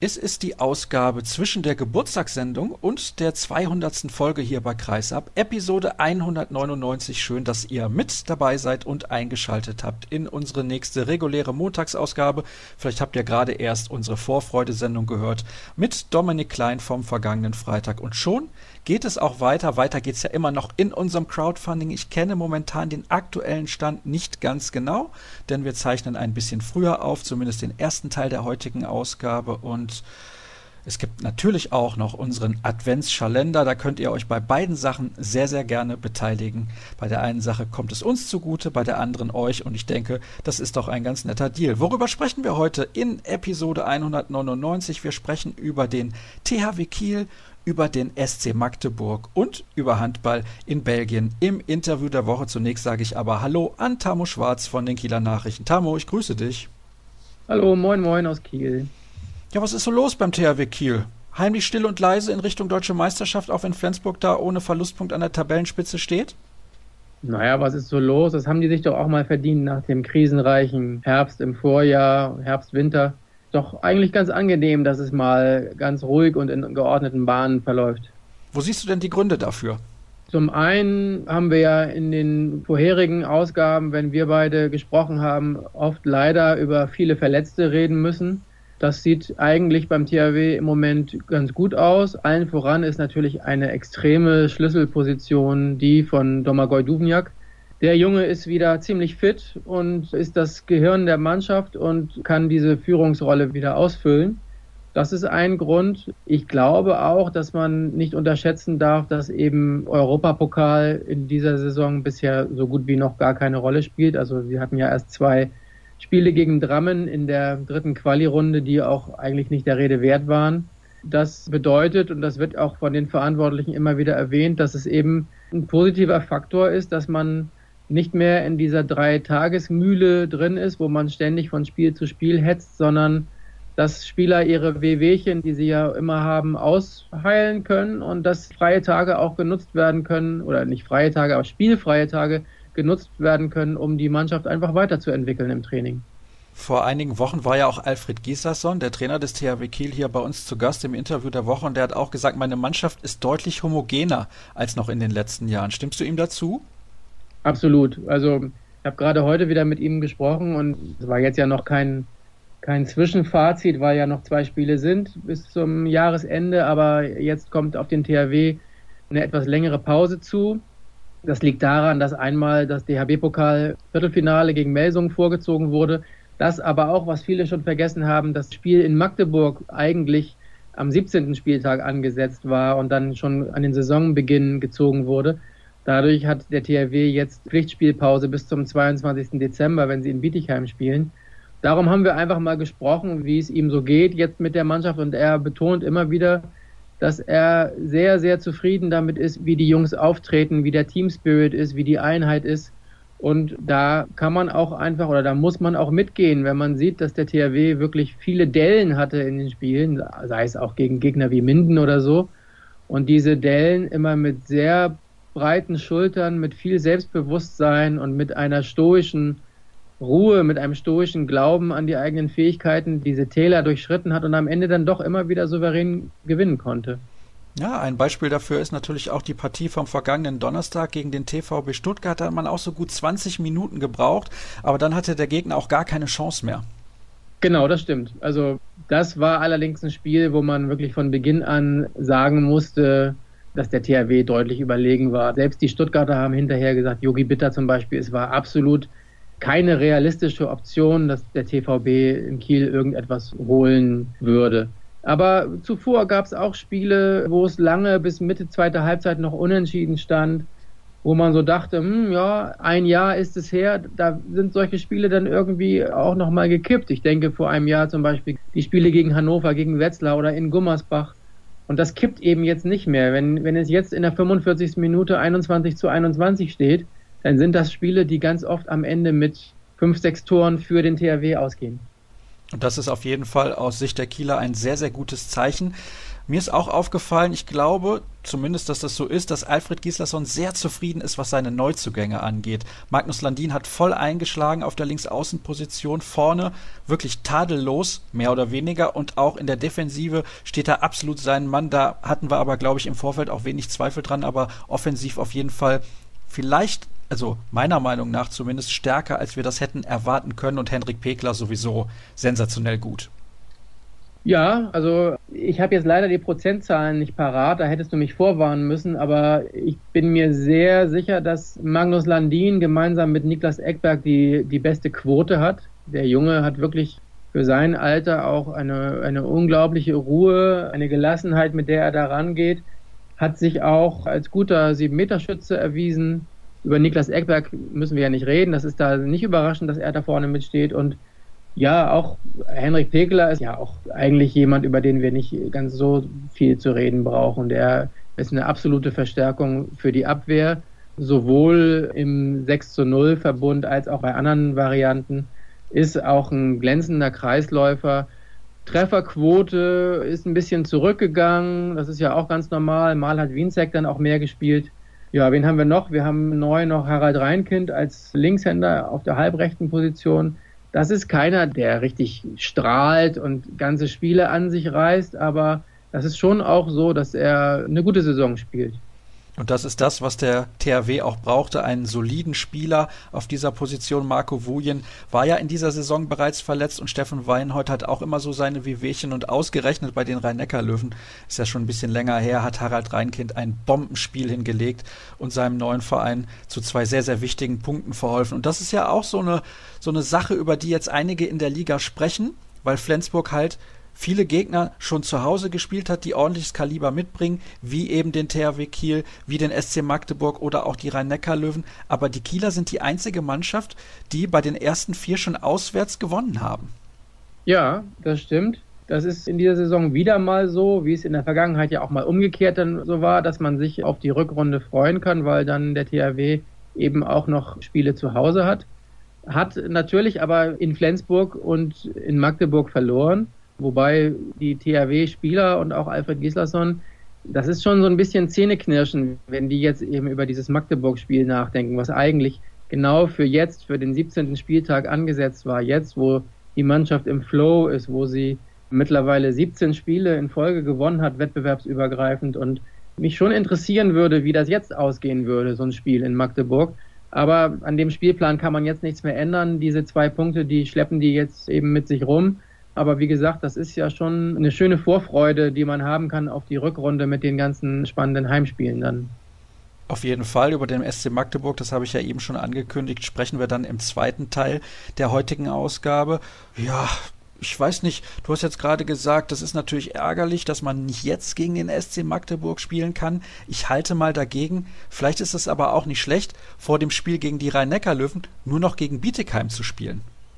Es ist die Ausgabe zwischen der Geburtstagssendung und der 200. Folge hier bei Kreisab, Episode 199. Schön, dass ihr mit dabei seid und eingeschaltet habt in unsere nächste reguläre Montagsausgabe. Vielleicht habt ihr gerade erst unsere Vorfreude-Sendung gehört mit Dominik Klein vom vergangenen Freitag. Und schon geht es auch weiter. Weiter geht es ja immer noch in unserem Crowdfunding. Ich kenne momentan den aktuellen Stand nicht ganz genau, denn wir zeichnen ein bisschen früher auf, zumindest den ersten Teil der heutigen Ausgabe. Und es gibt natürlich auch noch unseren Adventskalender. Da könnt ihr euch bei beiden Sachen sehr, sehr gerne beteiligen. Bei der einen Sache kommt es uns zugute, bei der anderen euch. Und ich denke, das ist doch ein ganz netter Deal. Worüber sprechen wir heute in Episode 199? Wir sprechen über den THW Kiel, über den SC Magdeburg und über Handball in Belgien im Interview der Woche. Zunächst sage ich aber Hallo an Tamo Schwarz von den Kieler Nachrichten. Tamo, ich grüße dich. Hallo, moin moin aus Kiel. Ja, was ist so los beim THW Kiel? Heimlich still und leise in Richtung Deutsche Meisterschaft, auch wenn Flensburg da ohne Verlustpunkt an der Tabellenspitze steht? Naja, was ist so los? Das haben die sich doch auch mal verdient nach dem krisenreichen Herbst im Vorjahr, Herbst, Winter. Doch eigentlich ganz angenehm, dass es mal ganz ruhig und in geordneten Bahnen verläuft. Wo siehst du denn die Gründe dafür? Zum einen haben wir ja in den vorherigen Ausgaben, wenn wir beide gesprochen haben, oft leider über viele Verletzte reden müssen. Das sieht eigentlich beim THW im Moment ganz gut aus. Allen voran ist natürlich eine extreme Schlüsselposition die von Domagoj Duvnjak. Der Junge ist wieder ziemlich fit und ist das Gehirn der Mannschaft und kann diese Führungsrolle wieder ausfüllen. Das ist ein Grund. Ich glaube auch, dass man nicht unterschätzen darf, dass eben Europapokal in dieser Saison bisher so gut wie noch gar keine Rolle spielt. Also sie hatten ja erst 2 Spiele gegen Drammen in der 3. Quali-Runde, die auch eigentlich nicht der Rede wert waren. Das bedeutet, und das wird auch von den Verantwortlichen immer wieder erwähnt, dass es eben ein positiver Faktor ist, dass man nicht mehr in dieser 3-Tages-Mühle drin ist, wo man ständig von Spiel zu Spiel hetzt, sondern dass Spieler ihre Wehwehchen, die sie ja immer haben, ausheilen können und dass freie Tage auch genutzt werden können, oder nicht freie Tage, aber spielfreie Tage genutzt werden können, um die Mannschaft einfach weiterzuentwickeln im Training. Vor einigen Wochen war ja auch Alfred Gislason, der Trainer des THW Kiel, hier bei uns zu Gast im Interview der Woche und der hat auch gesagt, meine Mannschaft ist deutlich homogener als noch in den letzten Jahren. Stimmst du ihm dazu? Absolut. Also ich habe gerade heute wieder mit ihm gesprochen und es war jetzt ja noch kein Zwischenfazit, weil ja noch 2 Spiele sind bis zum Jahresende, aber jetzt kommt auf den THW eine etwas längere Pause zu. Das liegt daran, dass einmal das DHB-Pokal-Viertelfinale gegen Melsungen vorgezogen wurde, dass aber auch, was viele schon vergessen haben, das Spiel in Magdeburg eigentlich am 17. Spieltag angesetzt war und dann schon an den Saisonbeginn gezogen wurde. Dadurch hat der THW jetzt Pflichtspielpause bis zum 22. Dezember, wenn sie in Bietigheim spielen. Darum haben wir einfach mal gesprochen, wie es ihm so geht jetzt mit der Mannschaft und er betont immer wieder, dass er sehr, sehr zufrieden damit ist, wie die Jungs auftreten, wie der Teamspirit ist, wie die Einheit ist. Und da kann man auch einfach, oder da muss man auch mitgehen, wenn man sieht, dass der THW wirklich viele Dellen hatte in den Spielen, sei es auch gegen Gegner wie Minden oder so. Und diese Dellen immer mit sehr breiten Schultern, mit viel Selbstbewusstsein und mit einer stoischen Ruhe, mit einem stoischen Glauben an die eigenen Fähigkeiten diese Täler durchschritten hat und am Ende dann doch immer wieder souverän gewinnen konnte. Ja, ein Beispiel dafür ist natürlich auch die Partie vom vergangenen Donnerstag gegen den TVB Stuttgart. Da hat man auch so gut 20 Minuten gebraucht, aber dann hatte der Gegner auch gar keine Chance mehr. Genau, das stimmt. Also das war allerdings ein Spiel, wo man wirklich von Beginn an sagen musste, dass der THW deutlich überlegen war. Selbst die Stuttgarter haben hinterher gesagt, Jogi Bitter zum Beispiel, es war absolut keine realistische Option, dass der TVB in Kiel irgendetwas holen würde. Aber zuvor gab es auch Spiele, wo es lange bis Mitte 2. Halbzeit noch unentschieden stand, wo man so dachte, ja, ein Jahr ist es her, da sind solche Spiele dann irgendwie auch nochmal gekippt. Ich denke vor einem Jahr zum Beispiel die Spiele gegen Hannover, gegen Wetzlar oder in Gummersbach. Und das kippt eben jetzt nicht mehr. Wenn es jetzt in der 45. Minute 21:21 steht, dann sind das Spiele, die ganz oft am Ende mit 5-6 Toren für den THW ausgehen. Und das ist auf jeden Fall aus Sicht der Kieler ein sehr, sehr gutes Zeichen. Mir ist auch aufgefallen, ich glaube zumindest, dass das so ist, dass Alfred Gislason sehr zufrieden ist, was seine Neuzugänge angeht. Magnus Landin hat voll eingeschlagen auf der Linksaußenposition, vorne wirklich tadellos, mehr oder weniger, und auch in der Defensive steht er absolut seinen Mann. Da hatten wir aber, glaube ich, im Vorfeld auch wenig Zweifel dran, aber offensiv auf jeden Fall vielleicht, also meiner Meinung nach zumindest, stärker, als wir das hätten erwarten können, und Henrik Pekler sowieso sensationell gut. Ja, also ich habe jetzt leider die Prozentzahlen nicht parat, da hättest du mich vorwarnen müssen, aber ich bin mir sehr sicher, dass Magnus Landin gemeinsam mit Niklas Ekberg die beste Quote hat. Der Junge hat wirklich für sein Alter auch eine unglaubliche Ruhe, eine Gelassenheit, mit der er da rangeht, hat sich auch als guter 7-Meter-Schütze erwiesen. Über Niklas Ekberg müssen wir ja nicht reden, das ist da nicht überraschend, dass er da vorne mitsteht, und ja, auch Henrik Pekela ist ja auch eigentlich jemand, über den wir nicht ganz so viel zu reden brauchen. Der ist eine absolute Verstärkung für die Abwehr, sowohl im 6:0 Verbund als auch bei anderen Varianten. Ist auch ein glänzender Kreisläufer. Trefferquote ist ein bisschen zurückgegangen, das ist ja auch ganz normal. Mal hat Wienzek dann auch mehr gespielt. Ja, wen haben wir noch? Wir haben neu noch Harald Reinkind als Linkshänder auf der halbrechten Position. Das ist keiner, der richtig strahlt und ganze Spiele an sich reißt, aber das ist schon auch so, dass er eine gute Saison spielt. Und das ist das, was der THW auch brauchte, einen soliden Spieler auf dieser Position. Marco Vujen war ja in dieser Saison bereits verletzt, und Steffen Weinhold hat auch immer so seine Wehwehchen, und ausgerechnet bei den Rhein-Neckar-Löwen, ist ja schon ein bisschen länger her, hat Harald Reinkind ein Bombenspiel hingelegt und seinem neuen Verein zu 2 sehr, sehr wichtigen Punkten verholfen. Und das ist ja auch so eine Sache, über die jetzt einige in der Liga sprechen, weil Flensburg halt viele Gegner schon zu Hause gespielt hat, die ordentliches Kaliber mitbringen, wie eben den THW Kiel, wie den SC Magdeburg oder auch die Rhein-Neckar-Löwen. Aber die Kieler sind die einzige Mannschaft, die bei den ersten 4 schon auswärts gewonnen haben. Ja, das stimmt. Das ist in dieser Saison wieder mal so, wie es in der Vergangenheit ja auch mal umgekehrt dann so war, dass man sich auf die Rückrunde freuen kann, weil dann der THW eben auch noch Spiele zu Hause hat. Hat natürlich aber in Flensburg und in Magdeburg verloren. Wobei die THW-Spieler und auch Alfred Gislason, das ist schon so ein bisschen Zähneknirschen, wenn die jetzt eben über dieses Magdeburg-Spiel nachdenken, was eigentlich genau für jetzt, für den 17. Spieltag angesetzt war. Jetzt, wo die Mannschaft im Flow ist, wo sie mittlerweile 17 Spiele in Folge gewonnen hat, wettbewerbsübergreifend, und mich schon interessieren würde, wie das jetzt ausgehen würde, so ein Spiel in Magdeburg. Aber an dem Spielplan kann man jetzt nichts mehr ändern. Diese 2 Punkte, die schleppen die jetzt eben mit sich rum. Aber wie gesagt, das ist ja schon eine schöne Vorfreude, die man haben kann auf die Rückrunde mit den ganzen spannenden Heimspielen dann. Auf jeden Fall. Über den SC Magdeburg, das habe ich ja eben schon angekündigt, sprechen wir dann im zweiten Teil der heutigen Ausgabe. Ja, ich weiß nicht, du hast jetzt gerade gesagt, das ist natürlich ärgerlich, dass man nicht jetzt gegen den SC Magdeburg spielen kann. Ich halte mal dagegen. Vielleicht ist es aber auch nicht schlecht, vor dem Spiel gegen die Rhein-Neckar-Löwen nur noch gegen Bietigheim zu spielen.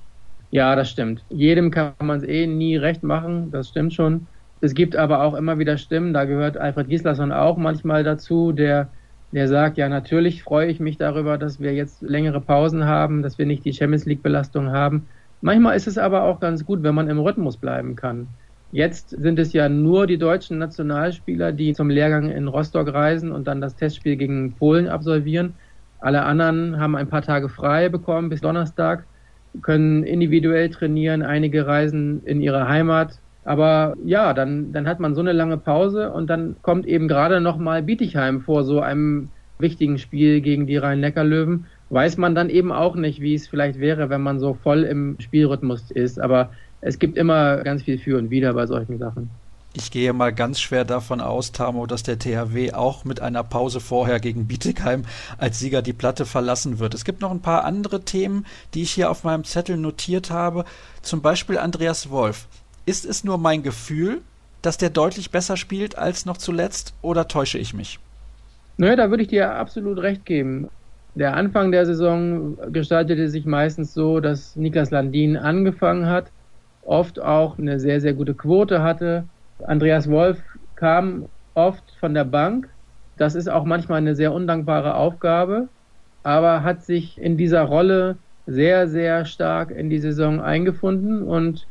Ja, das stimmt. Jedem kann man es nie recht machen, das stimmt schon. Es gibt aber auch immer wieder Stimmen, da gehört Alfred Gislason auch manchmal dazu, der sagt, ja, natürlich freue ich mich darüber, dass wir jetzt längere Pausen haben, dass wir nicht die Champions-League-Belastung haben. Manchmal ist es aber auch ganz gut, wenn man im Rhythmus bleiben kann. Jetzt sind es ja nur die deutschen Nationalspieler, die zum Lehrgang in Rostock reisen und dann das Testspiel gegen Polen absolvieren. Alle anderen haben ein paar Tage frei bekommen bis Donnerstag, können individuell trainieren, einige reisen in ihre Heimat. Aber ja, dann hat man so eine lange Pause, und dann kommt eben gerade noch mal Bietigheim vor so einem wichtigen Spiel gegen die Rhein-Neckar-Löwen. Weiß man dann eben auch nicht, wie es vielleicht wäre, wenn man so voll im Spielrhythmus ist. Aber es gibt immer ganz viel für und wider bei solchen Sachen. Ich gehe mal ganz schwer davon aus, Tamo, dass der THW auch mit einer Pause vorher gegen Bietigheim als Sieger die Platte verlassen wird. Es gibt noch ein paar andere Themen, die ich hier auf meinem Zettel notiert habe. Zum Beispiel Andreas Wolf. Ist es nur mein Gefühl, dass der deutlich besser spielt als noch zuletzt, oder täusche ich mich? Naja, da würde ich dir absolut recht geben. Der Anfang der Saison gestaltete sich meistens so, dass Niklas Landin angefangen hat, oft auch eine sehr, sehr gute Quote hatte. Andreas Wolf kam oft von der Bank. Das ist auch manchmal eine sehr undankbare Aufgabe, aber hat sich in dieser Rolle sehr, sehr stark in die Saison eingefunden. Und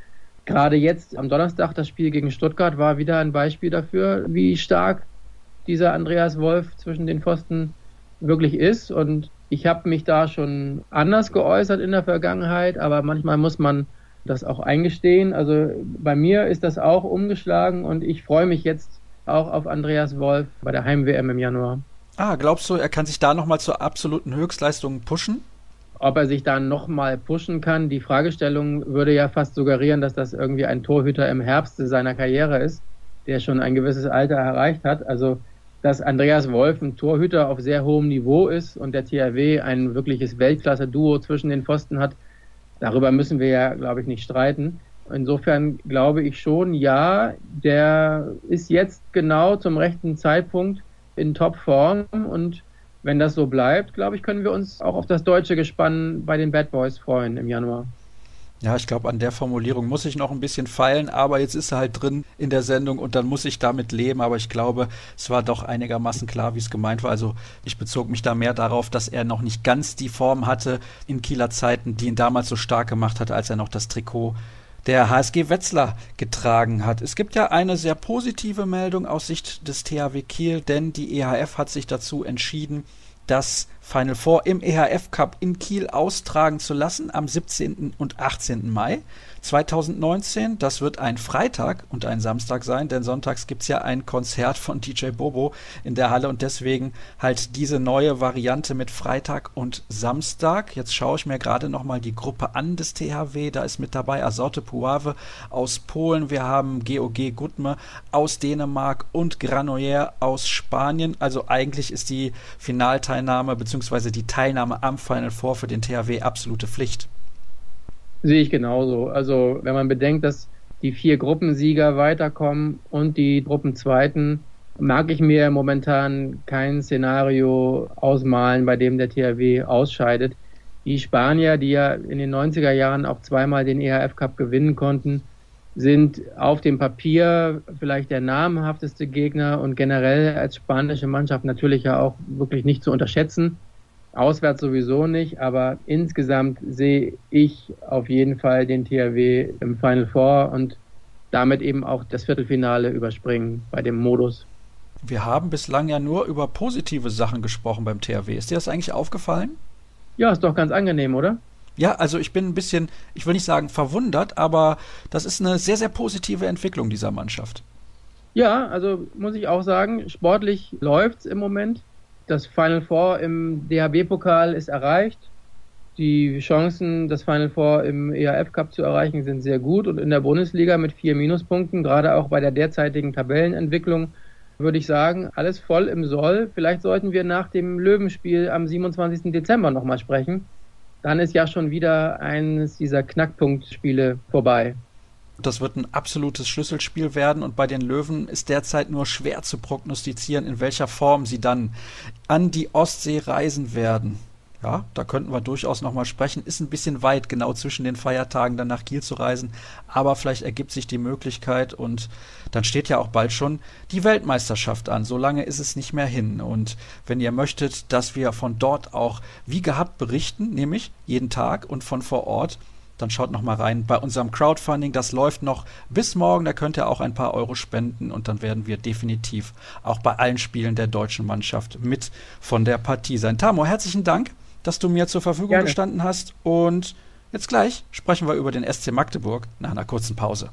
Gerade jetzt am Donnerstag das Spiel gegen Stuttgart war wieder ein Beispiel dafür, wie stark dieser Andreas Wolf zwischen den Pfosten wirklich ist. Und ich habe mich da schon anders geäußert in der Vergangenheit, aber manchmal muss man das auch eingestehen. Also bei mir ist das auch umgeschlagen und ich freue mich jetzt auch auf Andreas Wolf bei der Heim-WM im Januar. Glaubst du, er kann sich da nochmal zur absoluten Höchstleistung pushen? Ob er sich da nochmal pushen kann, die Fragestellung würde ja fast suggerieren, dass das irgendwie ein Torhüter im Herbst seiner Karriere ist, der schon ein gewisses Alter erreicht hat. Also, dass Andreas Wolf ein Torhüter auf sehr hohem Niveau ist und der THW ein wirkliches Weltklasse-Duo zwischen den Pfosten hat, darüber müssen wir ja, glaube ich, nicht streiten. Insofern glaube ich schon, ja, der ist jetzt genau zum rechten Zeitpunkt in Topform und wenn das so bleibt, glaube ich, können wir uns auch auf das deutsche Gespann bei den Bad Boys freuen im Januar. Ja, ich glaube, an der Formulierung muss ich noch ein bisschen feilen, aber jetzt ist er halt drin in der Sendung und dann muss ich damit leben. Aber ich glaube, es war doch einigermaßen klar, wie es gemeint war. Also ich bezog mich da mehr darauf, dass er noch nicht ganz die Form hatte in Kieler Zeiten, die ihn damals so stark gemacht hat, als er noch das Trikot der HSG Wetzlar getragen hat. Es gibt ja eine sehr positive Meldung aus Sicht des THW Kiel, denn die EHF hat sich dazu entschieden, das Final Four im EHF Cup in Kiel austragen zu lassen am 17. und 18. Mai 2019. Das wird ein Freitag und ein Samstag sein, denn sonntags gibt es ja ein Konzert von DJ Bobo in der Halle und deswegen halt diese neue Variante mit Freitag und Samstag. Jetzt schaue ich mir gerade nochmal die Gruppe an des THW. Da ist mit dabei Azoty Puławy aus Polen. Wir haben GOG Gudme aus Dänemark und Granollers aus Spanien. Also eigentlich ist die Finalteilnahme bzw. die Teilnahme am Final Four für den THW absolute Pflicht. Sehe ich genauso. Also wenn man bedenkt, dass die 4 Gruppensieger weiterkommen und die Gruppenzweiten, mag ich mir momentan kein Szenario ausmalen, bei dem der THW ausscheidet. Die Spanier, die ja in den 90er Jahren auch zweimal den EHF Cup gewinnen konnten, sind auf dem Papier vielleicht der namhafteste Gegner und generell als spanische Mannschaft natürlich ja auch wirklich nicht zu unterschätzen. Auswärts sowieso nicht, aber insgesamt sehe ich auf jeden Fall den THW im Final Four und damit eben auch das Viertelfinale überspringen bei dem Modus. Wir haben bislang ja nur über positive Sachen gesprochen beim THW. Ist dir das eigentlich aufgefallen? Ja, ist doch ganz angenehm, oder? Ja, also ich bin ein bisschen, ich will nicht sagen verwundert, aber das ist eine sehr, sehr positive Entwicklung dieser Mannschaft. Ja, also muss ich auch sagen, sportlich läuft's im Moment. Das Final Four im DHB-Pokal ist erreicht. Die Chancen, das Final Four im EHF Cup zu erreichen, sind sehr gut. Und in der Bundesliga mit 4 Minuspunkten, gerade auch bei der derzeitigen Tabellenentwicklung, würde ich sagen, alles voll im Soll. Vielleicht sollten wir nach dem Löwenspiel am 27. Dezember nochmal sprechen. Dann ist ja schon wieder eines dieser Knackpunktspiele vorbei. Das wird ein absolutes Schlüsselspiel werden und bei den Löwen ist derzeit nur schwer zu prognostizieren, in welcher Form sie dann an die Ostsee reisen werden. Ja, da könnten wir durchaus nochmal sprechen. Ist ein bisschen weit, genau zwischen den Feiertagen dann nach Kiel zu reisen, aber vielleicht ergibt sich die Möglichkeit und dann steht ja auch bald schon die Weltmeisterschaft an. So lange ist es nicht mehr hin und wenn ihr möchtet, dass wir von dort auch wie gehabt berichten, nämlich jeden Tag und von vor Ort, dann schaut noch mal rein bei unserem Crowdfunding. Das läuft noch bis morgen. Da könnt ihr auch ein paar Euro spenden und dann werden wir definitiv auch bei allen Spielen der deutschen Mannschaft mit von der Partie sein. Tamo, herzlichen Dank, dass du mir zur Verfügung gestanden hast und jetzt gleich sprechen wir über den SC Magdeburg nach einer kurzen Pause.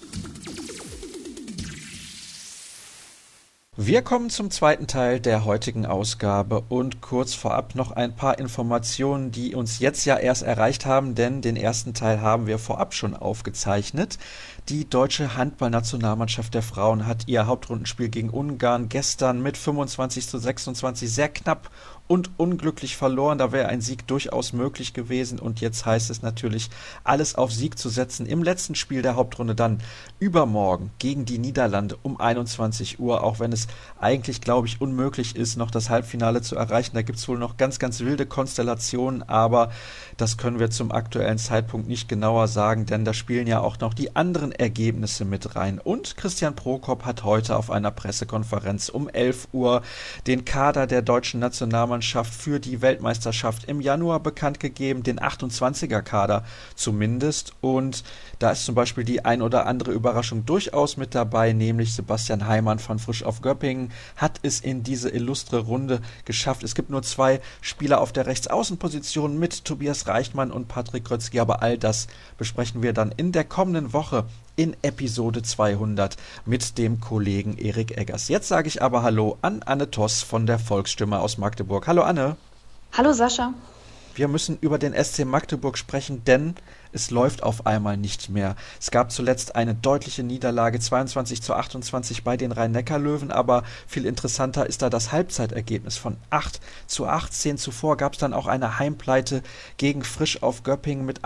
Wir kommen zum zweiten Teil der heutigen Ausgabe und kurz vorab noch ein paar Informationen, die uns jetzt ja erst erreicht haben, denn den ersten Teil haben wir vorab schon aufgezeichnet. Die deutsche Handballnationalmannschaft der Frauen hat ihr Hauptrundenspiel gegen Ungarn gestern mit 25:26 sehr knapp und unglücklich verloren. Da wäre ein Sieg durchaus möglich gewesen und jetzt heißt es natürlich, alles auf Sieg zu setzen. Im letzten Spiel der Hauptrunde dann übermorgen gegen die Niederlande um 21 Uhr, auch wenn es eigentlich, glaube ich, unmöglich ist, noch das Halbfinale zu erreichen. Da gibt es wohl noch ganz, ganz wilde Konstellationen, aber das können wir zum aktuellen Zeitpunkt nicht genauer sagen, denn da spielen ja auch noch die anderen Ergebnisse mit rein. Und Christian Prokop hat heute auf einer Pressekonferenz um 11 Uhr den Kader der deutschen Nationalmannschaft für die Weltmeisterschaft im Januar bekannt gegeben, den 28er-Kader zumindest. Und da ist zum Beispiel die ein oder andere Überraschung durchaus mit dabei, nämlich Sebastian Heimann von Frisch auf Göppingen hat es in diese illustre Runde geschafft. Es gibt nur 2 Spieler auf der Rechtsaußenposition mit Tobias Reichmann und Patrick Grötzky, aber all das besprechen wir dann in der kommenden Woche in Episode 200 mit dem Kollegen Erik Eggers. Jetzt sage ich aber Hallo an Anne Toss von der Volksstimme aus Magdeburg. Hallo Anne. Hallo Sascha. Wir müssen über den SC Magdeburg sprechen, denn es läuft auf einmal nicht mehr. Es gab zuletzt eine deutliche Niederlage, 22:28 bei den Rhein-Neckar-Löwen, aber viel interessanter ist da das Halbzeitergebnis von 8:18. Zuvor gab es dann auch eine Heimpleite gegen Frisch auf Göppingen mit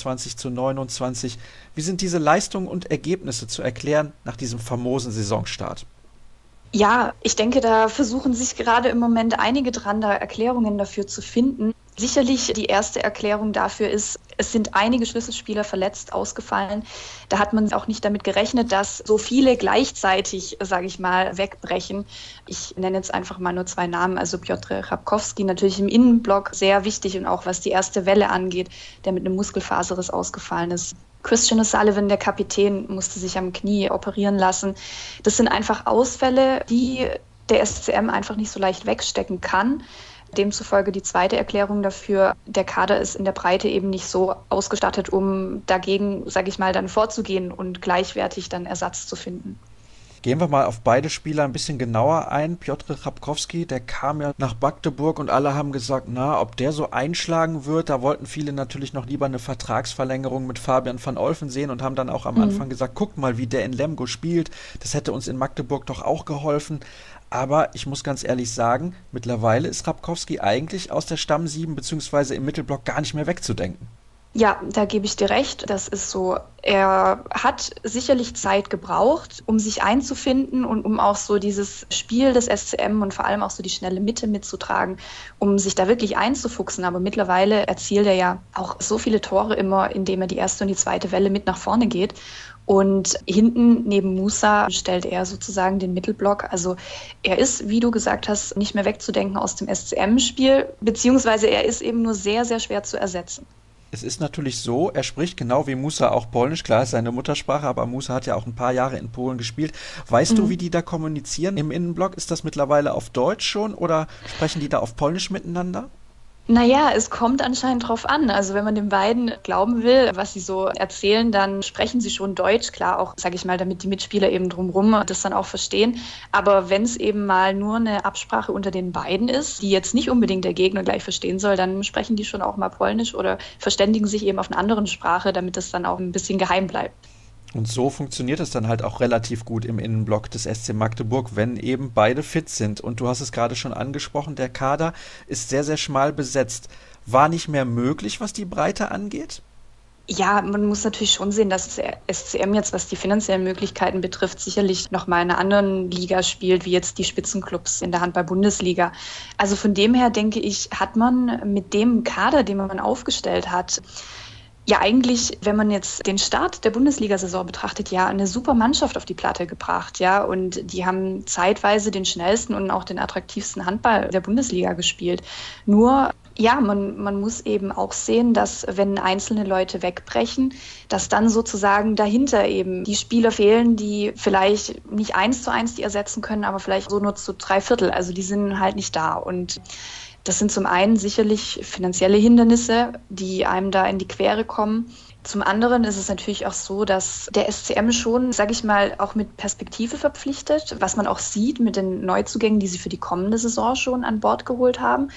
28:29. Wie sind diese Leistungen und Ergebnisse zu erklären nach diesem famosen Saisonstart? Ja, ich denke, da versuchen sich gerade im Moment einige dran, da Erklärungen dafür zu finden. Sicherlich die erste Erklärung dafür ist, es sind einige Schlüsselspieler verletzt ausgefallen. Da hat man auch nicht damit gerechnet, dass so viele gleichzeitig, sage ich mal, wegbrechen. Ich nenne jetzt einfach mal nur 2 Namen. Also Piotr Chrapkowski natürlich im Innenblock sehr wichtig und auch was die erste Welle angeht, der mit einem Muskelfaserriss ausgefallen ist. Christian O'Sullivan, der Kapitän, musste sich am Knie operieren lassen. Das sind einfach Ausfälle, die der SCM einfach nicht so leicht wegstecken kann. Demzufolge die zweite Erklärung dafür, der Kader ist in der Breite eben nicht so ausgestattet, um dagegen, sage ich mal, dann vorzugehen und gleichwertig dann Ersatz zu finden. Gehen wir mal auf beide Spieler ein bisschen genauer ein. Piotr Chrapkowski, der kam ja nach Magdeburg und alle haben gesagt, na, ob der so einschlagen wird. Da wollten viele natürlich noch lieber eine Vertragsverlängerung mit Fabian van Olfen sehen und haben dann auch am Anfang gesagt, guckt mal, wie der in Lemgo spielt. Das hätte uns in Magdeburg doch auch geholfen. Aber ich muss ganz ehrlich sagen, mittlerweile ist Chrapkowski eigentlich aus der Stamm-7 bzw. im Mittelblock gar nicht mehr wegzudenken. Ja, da gebe ich dir recht. Das ist so. Er hat sicherlich Zeit gebraucht, um sich einzufinden und um auch so dieses Spiel des SCM und vor allem auch so die schnelle Mitte mitzutragen, um sich da wirklich einzufuchsen. Aber mittlerweile erzielt er ja auch so viele Tore immer, indem er die erste und die zweite Welle mit nach vorne geht. Und hinten neben Musa stellt er sozusagen den Mittelblock. Also er ist, wie du gesagt hast, nicht mehr wegzudenken aus dem SCM-Spiel, beziehungsweise er ist eben nur sehr, sehr schwer zu ersetzen. Es ist natürlich so, er spricht genau wie Musa auch Polnisch, klar ist seine Muttersprache, aber Musa hat ja auch ein paar Jahre in Polen gespielt. Weißt du, wie die da kommunizieren im Innenblock? Ist das mittlerweile auf Deutsch schon oder sprechen die da auf Polnisch miteinander? Naja, es kommt anscheinend drauf an. Also wenn man den beiden glauben will, was sie so erzählen, dann sprechen sie schon Deutsch. Klar, auch, sage ich mal, damit die Mitspieler eben drumherum das dann auch verstehen. Aber wenn es eben mal nur eine Absprache unter den beiden ist, die jetzt nicht unbedingt der Gegner gleich verstehen soll, dann sprechen die schon auch mal Polnisch oder verständigen sich eben auf eine andere Sprache, damit es dann auch ein bisschen geheim bleibt. Und so funktioniert es dann halt auch relativ gut im Innenblock des SC Magdeburg, wenn eben beide fit sind. Und du hast es gerade schon angesprochen, der Kader ist sehr, sehr schmal besetzt. War nicht mehr möglich, was die Breite angeht? Ja, man muss natürlich schon sehen, dass der SCM jetzt, was die finanziellen Möglichkeiten betrifft, sicherlich noch mal in einer anderen Liga spielt, wie jetzt die Spitzenclubs in der Handball-Bundesliga. Also von dem her denke ich, hat man mit dem Kader, den man aufgestellt hat, ja eigentlich, wenn man jetzt den Start der Bundesliga-Saison betrachtet, ja eine super Mannschaft auf die Platte gebracht, ja, und die haben zeitweise den schnellsten und auch den attraktivsten Handball der Bundesliga gespielt. Nur, ja, man muss eben auch sehen, dass wenn einzelne Leute wegbrechen, dass dann sozusagen dahinter eben die Spieler fehlen, die vielleicht nicht 1:1 die ersetzen können, aber vielleicht so nur zu 3/4. Also die sind halt nicht da und das sind zum einen sicherlich finanzielle Hindernisse, die einem da in die Quere kommen. Zum anderen ist es natürlich auch so, dass der SCM schon, sage ich mal, auch mit Perspektive verpflichtet, was man auch sieht mit den Neuzugängen, die sie für die kommende Saison schon an Bord geholt haben.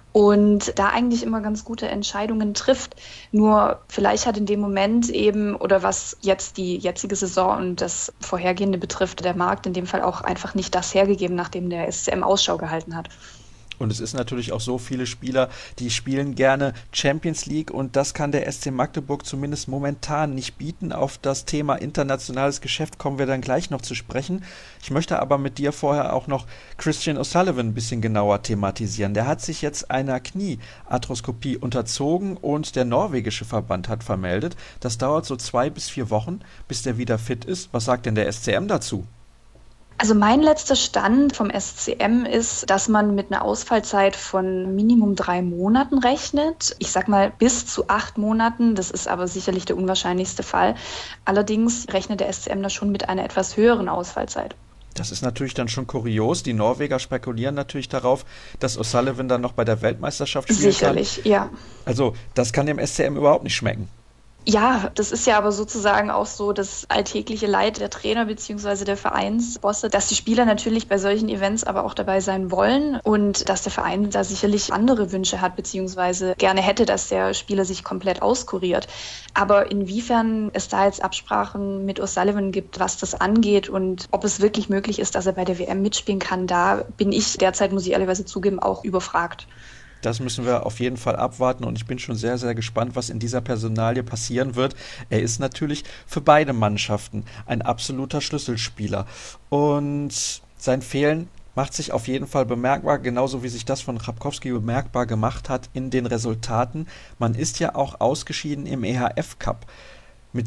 Und da eigentlich immer ganz gute Entscheidungen trifft. Nur vielleicht hat in dem Moment eben, oder was jetzt die jetzige Saison und das Vorhergehende betrifft, der Markt in dem Fall auch einfach nicht das hergegeben, nachdem der SCM Ausschau gehalten hat. Und es ist natürlich auch so, viele Spieler, die spielen gerne Champions League und das kann der SC Magdeburg zumindest momentan nicht bieten. Auf das Thema internationales Geschäft kommen wir dann gleich noch zu sprechen. Ich möchte aber mit dir vorher auch noch Christian O'Sullivan ein bisschen genauer thematisieren. Der hat sich jetzt einer Kniearthroskopie unterzogen und der norwegische Verband hat vermeldet, das dauert so 2 bis 4 Wochen, bis der wieder fit ist. Was sagt denn der SCM dazu? Also mein letzter Stand vom SCM ist, dass man mit einer Ausfallzeit von Minimum 3 Monaten rechnet. Ich sag mal bis zu 8 Monaten, das ist aber sicherlich der unwahrscheinlichste Fall. Allerdings rechnet der SCM da schon mit einer etwas höheren Ausfallzeit. Das ist natürlich dann schon kurios. Die Norweger spekulieren natürlich darauf, dass O'Sullivan dann noch bei der Weltmeisterschaft spielen sicherlich, kann. Ja. Also das kann dem SCM überhaupt nicht schmecken. Ja, das ist ja aber sozusagen auch so das alltägliche Leid der Trainer bzw. der Vereinsbosse, dass die Spieler natürlich bei solchen Events aber auch dabei sein wollen und dass der Verein da sicherlich andere Wünsche hat bzw. gerne hätte, dass der Spieler sich komplett auskuriert. Aber inwiefern es da jetzt Absprachen mit O'Sullivan gibt, was das angeht und ob es wirklich möglich ist, dass er bei der WM mitspielen kann, da bin ich derzeit, muss ich ehrlicherweise zugeben, auch überfragt. Das müssen wir auf jeden Fall abwarten und ich bin schon sehr, sehr gespannt, was in dieser Personalie passieren wird. Er ist natürlich für beide Mannschaften ein absoluter Schlüsselspieler und sein Fehlen macht sich auf jeden Fall bemerkbar, genauso wie sich das von Chrapkowski bemerkbar gemacht hat in den Resultaten. Man ist ja auch ausgeschieden im EHF Cup. Mit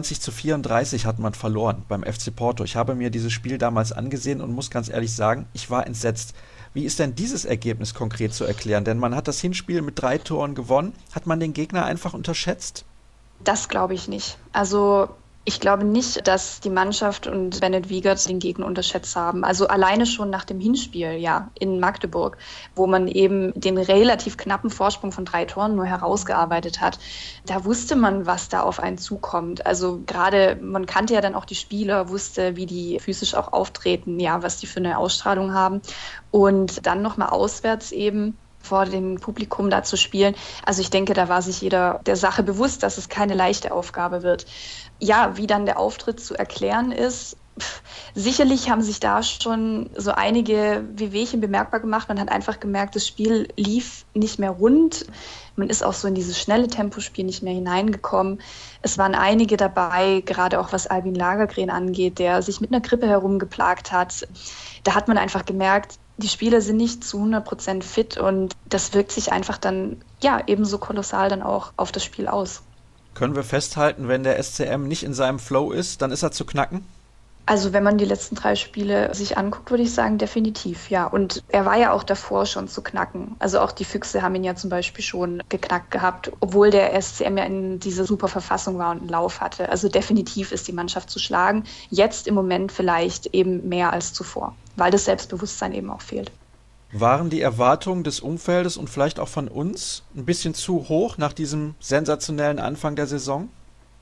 27:34 hat man verloren beim FC Porto. Ich habe mir dieses Spiel damals angesehen und muss ganz ehrlich sagen, ich war entsetzt. Wie ist denn dieses Ergebnis konkret zu erklären? Denn man hat das Hinspiel mit 3 Toren gewonnen. Hat man den Gegner einfach unterschätzt? Das glaube ich nicht. Also ich glaube nicht, dass die Mannschaft und Bennett Wiegert den Gegner unterschätzt haben. Also alleine schon nach dem Hinspiel, ja, in Magdeburg, wo man eben den relativ knappen Vorsprung von 3 Toren nur herausgearbeitet hat. Da wusste man, was da auf einen zukommt. Also gerade, man kannte ja dann auch die Spieler, wusste, wie die physisch auch auftreten, ja, was die für eine Ausstrahlung haben. Und dann nochmal auswärts eben vor dem Publikum da zu spielen. Also ich denke, da war sich jeder der Sache bewusst, dass es keine leichte Aufgabe wird. Ja, wie dann der Auftritt zu erklären ist, sicherlich haben sich da schon so einige Wehwehchen bemerkbar gemacht. Man hat einfach gemerkt, das Spiel lief nicht mehr rund. Man ist auch so in dieses schnelle Tempospiel nicht mehr hineingekommen. Es waren einige dabei, gerade auch was Albin Lagergren angeht, der sich mit einer Grippe herumgeplagt hat. Da hat man einfach gemerkt, die Spieler sind nicht zu 100% fit und das wirkt sich einfach dann ja ebenso kolossal dann auch auf das Spiel aus. Können wir festhalten, wenn der SCM nicht in seinem Flow ist, dann ist er zu knacken? Also wenn man die letzten 3 Spiele sich anguckt, würde ich sagen, definitiv, ja. Und er war ja auch davor schon zu knacken. Also auch die Füchse haben ihn ja zum Beispiel schon geknackt gehabt, obwohl der SCM ja in dieser super Verfassung war und einen Lauf hatte. Also definitiv ist die Mannschaft zu schlagen. Jetzt im Moment vielleicht eben mehr als zuvor, weil das Selbstbewusstsein eben auch fehlt. Waren die Erwartungen des Umfeldes und vielleicht auch von uns ein bisschen zu hoch nach diesem sensationellen Anfang der Saison?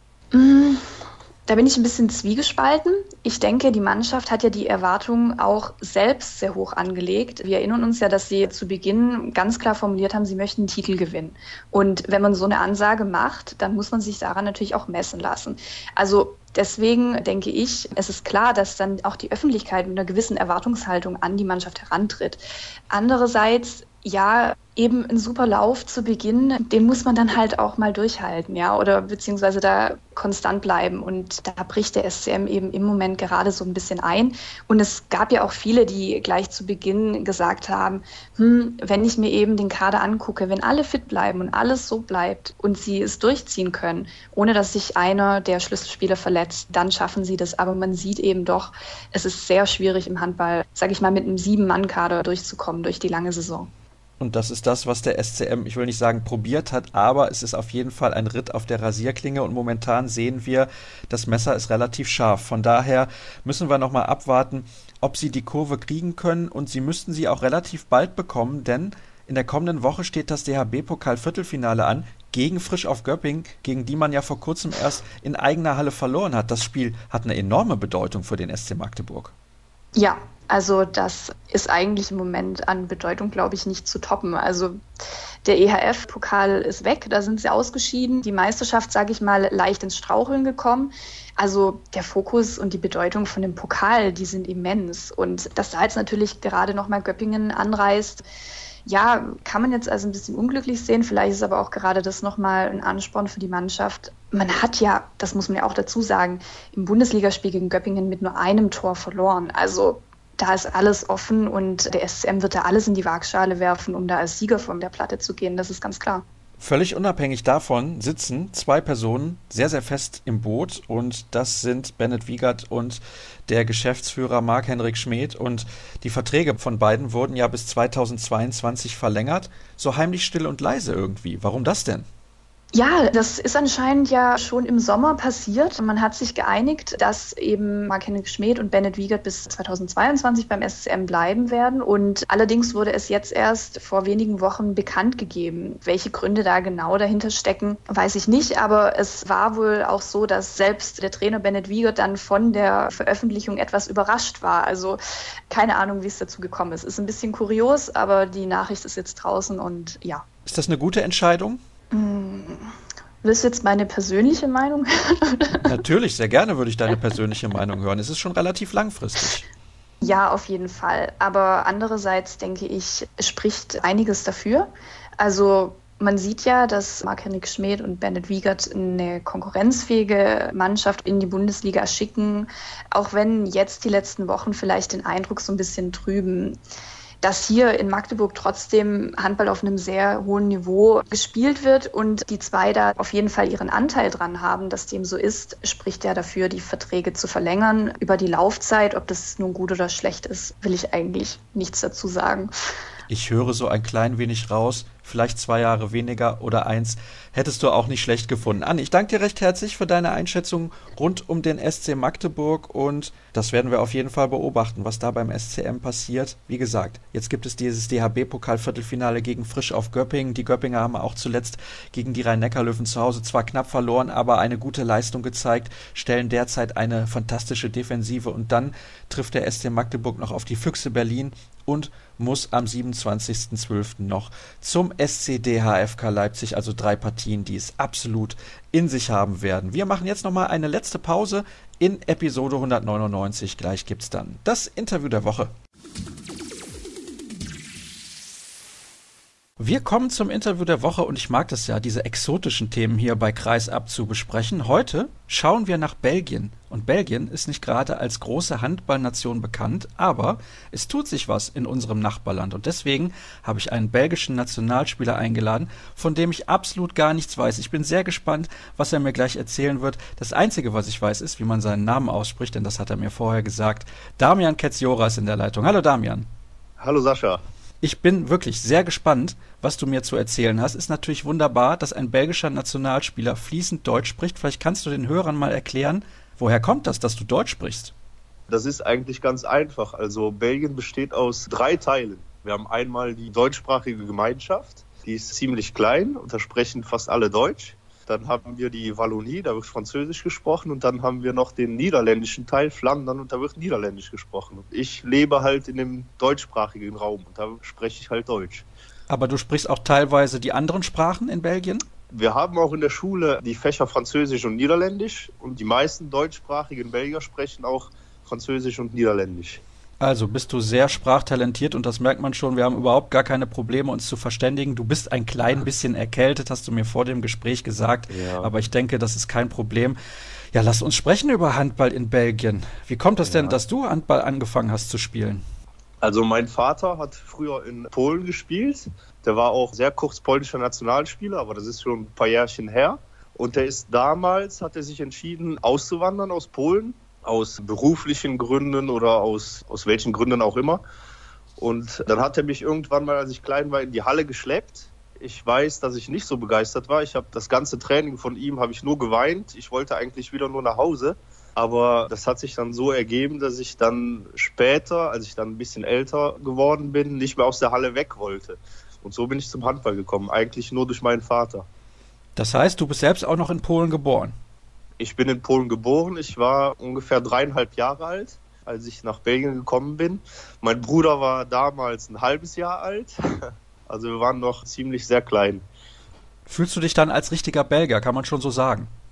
Da bin ich ein bisschen zwiegespalten. Ich denke, die Mannschaft hat ja die Erwartungen auch selbst sehr hoch angelegt. Wir erinnern uns ja, dass sie zu Beginn ganz klar formuliert haben, sie möchten einen Titel gewinnen. Und wenn man so eine Ansage macht, dann muss man sich daran natürlich auch messen lassen. Also deswegen denke ich, es ist klar, dass dann auch die Öffentlichkeit mit einer gewissen Erwartungshaltung an die Mannschaft herantritt. Andererseits, ja, eben ein super Lauf zu Beginn, den muss man dann halt auch mal durchhalten, ja, oder beziehungsweise da konstant bleiben. Und da bricht der SCM eben im Moment gerade so ein bisschen ein. Und es gab ja auch viele, die gleich zu Beginn gesagt haben, wenn ich mir eben den Kader angucke, wenn alle fit bleiben und alles so bleibt und sie es durchziehen können, ohne dass sich einer der Schlüsselspieler verletzt, dann schaffen sie das. Aber man sieht eben doch, es ist sehr schwierig im Handball, sage ich mal, mit einem 7-Mann-Kader durchzukommen durch die lange Saison. Und das ist das, was der SCM, ich will nicht sagen probiert hat, aber es ist auf jeden Fall ein Ritt auf der Rasierklinge und momentan sehen wir, das Messer ist relativ scharf. Von daher müssen wir nochmal abwarten, ob sie die Kurve kriegen können und sie müssten sie auch relativ bald bekommen, denn in der kommenden Woche steht das DHB-Pokal-Viertelfinale an, gegen Frisch auf Göppingen, gegen die man ja vor kurzem erst in eigener Halle verloren hat. Das Spiel hat eine enorme Bedeutung für den SC Magdeburg. Ja, also das ist eigentlich im Moment an Bedeutung, glaube ich, nicht zu toppen. Also der EHF-Pokal ist weg, da sind sie ausgeschieden. Die Meisterschaft, sage ich mal, leicht ins Straucheln gekommen. Also der Fokus und die Bedeutung von dem Pokal, die sind immens. Und dass da jetzt natürlich gerade nochmal Göppingen anreist, Ja, kann man jetzt also ein bisschen unglücklich sehen. Vielleicht ist aber auch gerade das nochmal ein Ansporn für die Mannschaft. Man hat ja, das muss man ja auch dazu sagen, im Bundesligaspiel gegen Göppingen mit nur einem Tor verloren. Also da ist alles offen und der SCM wird da alles in die Waagschale werfen, um da als Sieger von der Platte zu gehen. Das ist ganz klar. Völlig unabhängig davon sitzen zwei Personen sehr, sehr fest im Boot und das sind Bennett Wiegert und der Geschäftsführer Marc-Henrik Schmeed und die Verträge von beiden wurden ja bis 2022 verlängert, so heimlich still und leise irgendwie. Warum das denn? Ja, das ist anscheinend ja schon im Sommer passiert. Man hat sich geeinigt, dass eben Marc-Henrik Schmeed und Bennett Wiegert bis 2022 beim SCM bleiben werden. Und allerdings wurde es jetzt erst vor wenigen Wochen bekannt gegeben. Welche Gründe da genau dahinter stecken, weiß ich nicht. Aber es war wohl auch so, dass selbst der Trainer Bennett Wiegert dann von der Veröffentlichung etwas überrascht war. Also keine Ahnung, wie es dazu gekommen ist. Ist ein bisschen kurios, aber die Nachricht ist jetzt draußen und ja. Ist das eine gute Entscheidung? Willst du jetzt meine persönliche Meinung hören? Natürlich, sehr gerne würde ich deine persönliche Meinung hören. Es ist schon relativ langfristig. Ja, auf jeden Fall. Aber andererseits denke ich, spricht einiges dafür. Also man sieht ja, dass Marc-Henrik Schmeed und Bennett Wiegert eine konkurrenzfähige Mannschaft in die Bundesliga schicken, auch wenn jetzt die letzten Wochen vielleicht den Eindruck so ein bisschen trüben, dass hier in Magdeburg trotzdem Handball auf einem sehr hohen Niveau gespielt wird und die zwei da auf jeden Fall ihren Anteil dran haben, dass dem so ist, spricht ja dafür, die Verträge zu verlängern. Über die Laufzeit, ob das nun gut oder schlecht ist, will ich eigentlich nichts dazu sagen. Ich höre so ein klein wenig raus, vielleicht 2 Jahre weniger oder 1, hättest du auch nicht schlecht gefunden. Anni, ich danke dir recht herzlich für deine Einschätzung rund um den SC Magdeburg und das werden wir auf jeden Fall beobachten, was da beim SCM passiert. Wie gesagt, jetzt gibt es dieses DHB-Pokal-Viertelfinale gegen Frisch auf Göppingen. Die Göppinger haben auch zuletzt gegen die Rhein-Neckar-Löwen zu Hause zwar knapp verloren, aber eine gute Leistung gezeigt, stellen derzeit eine fantastische Defensive und dann trifft der SC Magdeburg noch auf die Füchse Berlin und muss am 27.12. noch zum SC DHFK Leipzig, also 3 Partien, die es absolut in sich haben werden. Wir machen jetzt nochmal eine letzte Pause in Episode 199. Gleich gibt's dann das Interview der Woche. Wir kommen zum Interview der Woche und ich mag das ja, diese exotischen Themen hier bei Kreisab zu besprechen. Heute schauen wir nach Belgien. Und Belgien ist nicht gerade als große Handballnation bekannt, aber es tut sich was in unserem Nachbarland. Und deswegen habe ich einen belgischen Nationalspieler eingeladen, von dem ich absolut gar nichts weiß. Ich bin sehr gespannt, was er mir gleich erzählen wird. Das Einzige, was ich weiß, ist, wie man seinen Namen ausspricht, denn das hat er mir vorher gesagt. Damian Ketziora ist in der Leitung. Hallo Damian. Hallo Sascha. Ich bin wirklich sehr gespannt, was du mir zu erzählen hast. Ist natürlich wunderbar, dass ein belgischer Nationalspieler fließend Deutsch spricht. Vielleicht kannst du den Hörern mal erklären, woher kommt das, dass du Deutsch sprichst? Das ist eigentlich ganz einfach. Also Belgien besteht aus 3 Teilen. Wir haben einmal die deutschsprachige Gemeinschaft, die ist ziemlich klein und da sprechen fast alle Deutsch. Dann haben wir die Wallonie, da wird Französisch gesprochen und dann haben wir noch den niederländischen Teil, Flandern, und da wird Niederländisch gesprochen. Und ich lebe halt in dem deutschsprachigen Raum und da spreche ich halt Deutsch. Aber du sprichst auch teilweise die anderen Sprachen in Belgien? Wir haben auch in der Schule die Fächer Französisch und Niederländisch und die meisten deutschsprachigen Belgier sprechen auch Französisch und Niederländisch. Also bist du sehr sprachtalentiert und das merkt man schon, wir haben überhaupt gar keine Probleme, uns zu verständigen. Du bist ein klein bisschen erkältet, hast du mir vor dem Gespräch gesagt, ja. Aber ich denke, das ist kein Problem. Ja, lass uns sprechen über Handball in Belgien. Wie kommt es denn, dass du Handball angefangen hast zu spielen? Also mein Vater hat früher in Polen gespielt. Der war auch sehr kurz polnischer Nationalspieler, aber das ist schon ein paar Jährchen her. Und der ist damals, hat er sich entschieden, auszuwandern aus Polen. Aus beruflichen Gründen oder aus welchen Gründen auch immer. Und dann hat er mich irgendwann mal, als ich klein war, in die Halle geschleppt. Ich weiß, dass ich nicht so begeistert war. Ich habe das ganze Training von ihm, habe ich nur geweint. Ich wollte eigentlich wieder nur nach Hause. Aber das hat sich dann so ergeben, dass ich dann später, als ich dann ein bisschen älter geworden bin, nicht mehr aus der Halle weg wollte. Und so bin ich zum Handball gekommen, eigentlich nur durch meinen Vater. Das heißt, du bist selbst auch noch in Polen geboren? Ich bin in Polen geboren. Ich war ungefähr 3,5 Jahre alt, als ich nach Belgien gekommen bin. Mein Bruder war damals ein halbes Jahr alt. Also wir waren noch ziemlich sehr klein. Fühlst du dich dann als richtiger Belgier, kann man schon so sagen?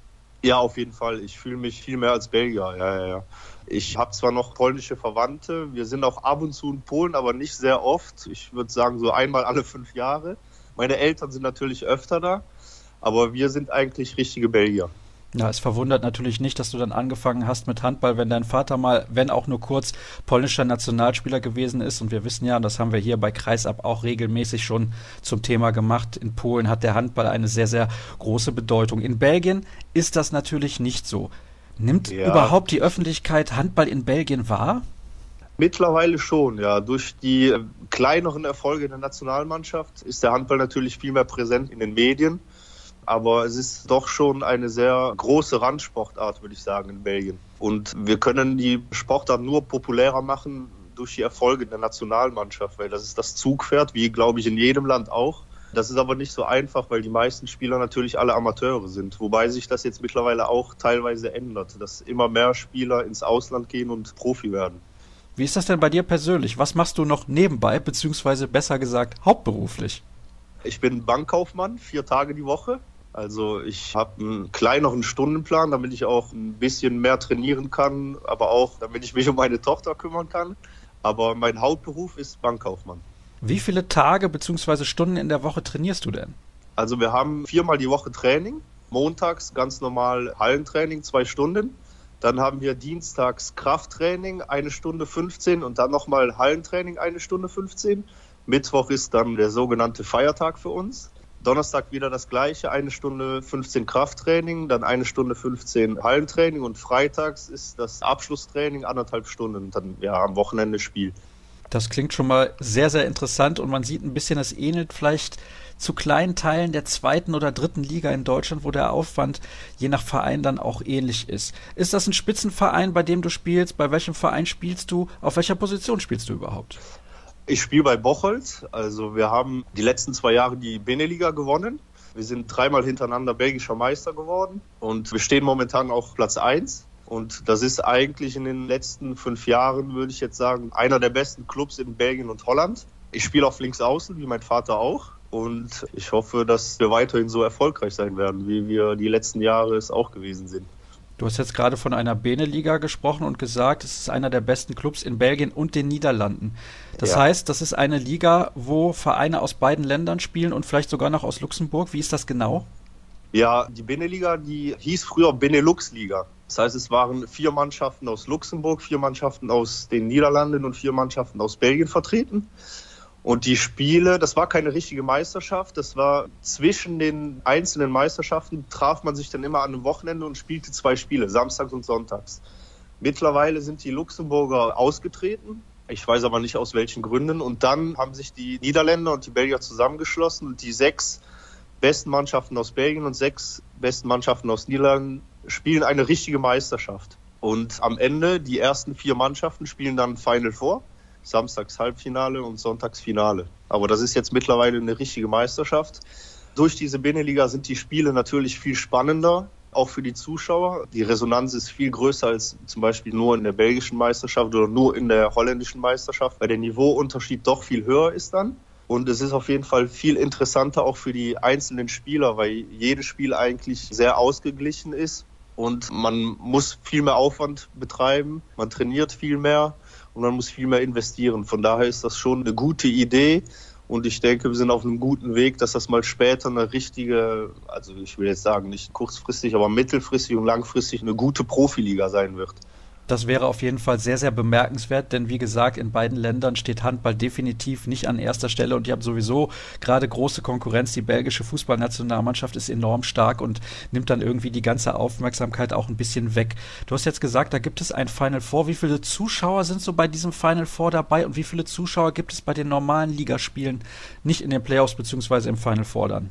Ja, auf jeden Fall. Ich fühle mich viel mehr als Belgier. Ja. Ich habe zwar noch polnische Verwandte, wir sind auch ab und zu in Polen, aber nicht sehr oft. Ich würde sagen so einmal alle 5 Jahre. Meine Eltern sind natürlich öfter da, aber wir sind eigentlich richtige Belgier. Ja, es verwundert natürlich nicht, dass du dann angefangen hast mit Handball, wenn dein Vater mal, wenn auch nur kurz, polnischer Nationalspieler gewesen ist. Und wir wissen ja, und das haben wir hier bei Kreisab auch regelmäßig schon zum Thema gemacht, in Polen hat der Handball eine sehr, sehr große Bedeutung. In Belgien ist das natürlich nicht so. Nimmt überhaupt die Öffentlichkeit Handball in Belgien wahr? Mittlerweile schon, ja. Durch die kleineren Erfolge der Nationalmannschaft ist der Handball natürlich viel mehr präsent in den Medien. Aber es ist doch schon eine sehr große Randsportart, würde ich sagen, in Belgien. Und wir können die Sportart nur populärer machen durch die Erfolge der Nationalmannschaft, weil das ist das Zugpferd, wie, glaube ich, in jedem Land auch. Das ist aber nicht so einfach, weil die meisten Spieler natürlich alle Amateure sind. Wobei sich das jetzt mittlerweile auch teilweise ändert, dass immer mehr Spieler ins Ausland gehen und Profi werden. Wie ist das denn bei dir persönlich? Was machst du noch nebenbei, beziehungsweise besser gesagt hauptberuflich? Ich bin Bankkaufmann, 4 Tage die Woche. Also ich habe einen kleineren Stundenplan, damit ich auch ein bisschen mehr trainieren kann, aber auch damit ich mich um meine Tochter kümmern kann. Aber mein Hauptberuf ist Bankkaufmann. Wie viele Tage bzw. Stunden in der Woche trainierst du denn? Also wir haben 4-mal die Woche Training. Montags ganz normal Hallentraining, 2 Stunden. Dann haben wir dienstags Krafttraining, 1 Stunde 15 und dann nochmal Hallentraining, 1 Stunde 15. Mittwoch ist dann der sogenannte Feiertag für uns. Donnerstag wieder das gleiche, 1 Stunde 15 Krafttraining, dann 1 Stunde 15 Hallentraining und freitags ist das Abschlusstraining 1,5 Stunden und dann am Wochenende Spiel. Das klingt schon mal sehr, sehr interessant und man sieht ein bisschen, es ähnelt vielleicht zu kleinen Teilen der 2. oder 3. Liga in Deutschland, wo der Aufwand je nach Verein dann auch ähnlich ist. Ist das ein Spitzenverein, bei dem du spielst? Bei welchem Verein spielst du? Auf welcher Position spielst du überhaupt? Ich spiele bei Bocholt, also wir haben die letzten 2 Jahre die Beneliga gewonnen. Wir sind 3-mal hintereinander belgischer Meister geworden und wir stehen momentan auf Platz 1. Und das ist eigentlich in den letzten 5 Jahren, würde ich jetzt sagen, einer der besten Clubs in Belgien und Holland. Ich spiele auf links außen, wie mein Vater auch. Und ich hoffe, dass wir weiterhin so erfolgreich sein werden, wie wir die letzten Jahre es auch gewesen sind. Du hast jetzt gerade von einer Beneliga gesprochen und gesagt, es ist einer der besten Clubs in Belgien und den Niederlanden. Das heißt, das ist eine Liga, wo Vereine aus beiden Ländern spielen und vielleicht sogar noch aus Luxemburg. Wie ist das genau? Ja, die Beneliga, die hieß früher Benelux-Liga. Das heißt, es waren 4 Mannschaften aus Luxemburg, 4 Mannschaften aus den Niederlanden und 4 Mannschaften aus Belgien vertreten. Und die Spiele, das war keine richtige Meisterschaft, das war zwischen den einzelnen Meisterschaften, traf man sich dann immer an einem Wochenende und spielte 2 Spiele, samstags und sonntags. Mittlerweile sind die Luxemburger ausgetreten, ich weiß aber nicht aus welchen Gründen. Und dann haben sich die Niederländer und die Belgier zusammengeschlossen und die 6 besten Mannschaften aus Belgien und 6 besten Mannschaften aus Niederlanden spielen eine richtige Meisterschaft. Und am Ende, die ersten 4 Mannschaften spielen dann Final Four. Samstags Halbfinale und sonntags Finale. Aber das ist jetzt mittlerweile eine richtige Meisterschaft. Durch diese Beneliga sind die Spiele natürlich viel spannender, auch für die Zuschauer. Die Resonanz ist viel größer als zum Beispiel nur in der belgischen Meisterschaft oder nur in der holländischen Meisterschaft, weil der Niveauunterschied doch viel höher ist dann. Und es ist auf jeden Fall viel interessanter auch für die einzelnen Spieler, weil jedes Spiel eigentlich sehr ausgeglichen ist. Und man muss viel mehr Aufwand betreiben, man trainiert viel mehr und man muss viel mehr investieren. Von daher ist das schon eine gute Idee und ich denke, wir sind auf einem guten Weg, dass das mal später eine richtige, also ich will jetzt sagen, nicht kurzfristig, aber mittelfristig und langfristig eine gute Profiliga sein wird. Das wäre auf jeden Fall sehr, sehr bemerkenswert, denn wie gesagt, in beiden Ländern steht Handball definitiv nicht an erster Stelle und ihr habt sowieso gerade große Konkurrenz. Die belgische Fußballnationalmannschaft ist enorm stark und nimmt dann irgendwie die ganze Aufmerksamkeit auch ein bisschen weg. Du hast jetzt gesagt, da gibt es ein Final Four. Wie viele Zuschauer sind so bei diesem Final Four dabei und wie viele Zuschauer gibt es bei den normalen Ligaspielen, nicht in den Playoffs bzw. im Final Four dann?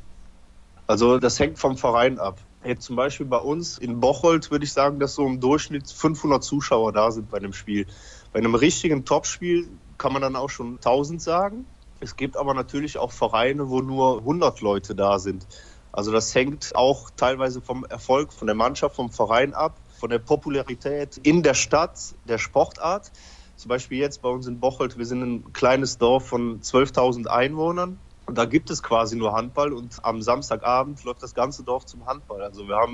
Also das hängt vom Verein ab. Jetzt zum Beispiel bei uns in Bocholt würde ich sagen, dass so im Durchschnitt 500 Zuschauer da sind bei einem Spiel. Bei einem richtigen Topspiel kann man dann auch schon 1000 sagen. Es gibt aber natürlich auch Vereine, wo nur 100 Leute da sind. Also das hängt auch teilweise vom Erfolg von der Mannschaft, vom Verein ab, von der Popularität in der Stadt, der Sportart. Zum Beispiel jetzt bei uns in Bocholt, wir sind ein kleines Dorf von 12.000 Einwohnern. Und da gibt es quasi nur Handball und am Samstagabend läuft das ganze Dorf zum Handball. Also wir haben